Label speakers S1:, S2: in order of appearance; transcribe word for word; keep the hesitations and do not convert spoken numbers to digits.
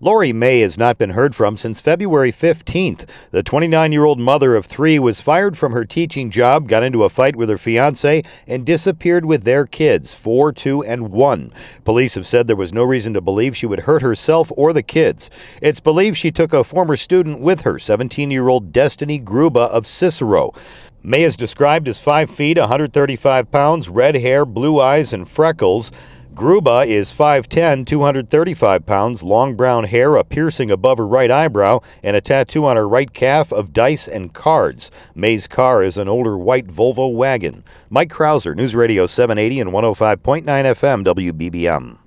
S1: Lori May has not been heard from since February fifteenth. The twenty-nine-year-old mother of three was fired from her teaching job, got into a fight with her fiancé, and disappeared with their kids, four, two, and one. Police have said there was no reason to believe she would hurt herself or the kids. It's believed she took a former student with her, seventeen-year-old Destiny Gruba of Cicero. May is described as five feet, one hundred thirty-five pounds, red hair, blue eyes, and freckles. Gruba is five ten, two hundred thirty-five pounds, long brown hair, a piercing above her right eyebrow, and a tattoo on her right calf of dice and cards. May's car is an older white Volvo wagon. Mike Krauser, News Radio seven eighty and one oh five point nine F M W B B M.